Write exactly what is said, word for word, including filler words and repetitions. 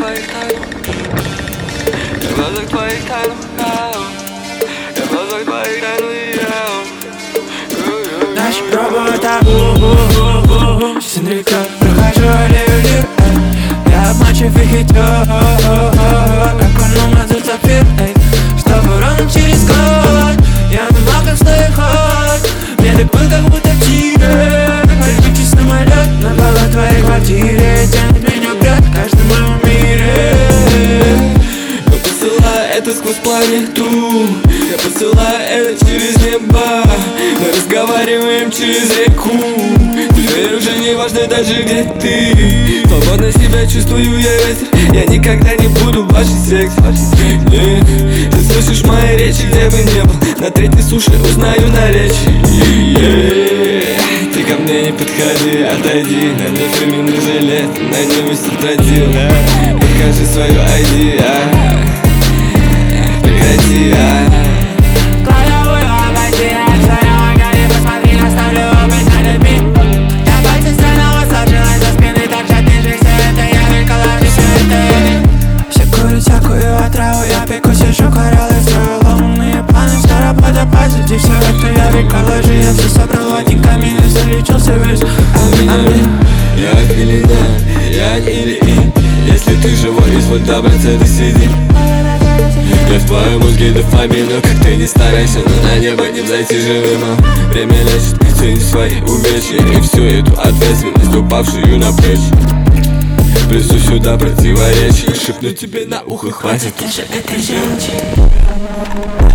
твоих тайн, я в глазах твоих тайн, я в глазах твоих тайн уезжал. Наши пробуют табу, Синдрика, прохожу аллею. Я обманчив и хитер, как он умазал сапфир. Чтобы ровно через год я намал как слыхот. Мне так был, как будто в тире. Летучий самолет на полу твоей квартире тянет меня вперед в каждом моем мире. Я посылаю это сквозь планету, я посылаю это через небо. Мы разговариваем через реку. Теперь уже не важно даже где ты. Свободно себя чувствую я ветер. Я никогда не буду в вашей секте. Нет, ты слышишь мои речи, где бы не был. На третьей суше узнаю наречие. Ты ко мне не подходи, отойди. На мне фирменный жилет, на нем висит тротил. Покажи свою ай ди, а. Прекрати, а. Кладовую обойти, обзорю огонь, посмотри, наставлю опыт на любви. Я пальцы странного сложилась за спины, так же ты же все это, я выколажу все это. Все курят всякую отраву, я пеку, сижу, кораллы, строю ломаные планы. Вся работа позади, все это я выколажу. Я все собрал в один камень и залечился весь. Аминь. Я или нет, я или и. Если ты живой, изволь добраться, ты сиди. Я в твоем мозге дофамин, но как ты не старайся, но на небо не взойти живым. а Время лечит, цени свои увечья и всю эту ответственность, упавшую на плечи. Плюсу сюда противоречия, шепну тебе на ухо, хватит Ты же этой желчи.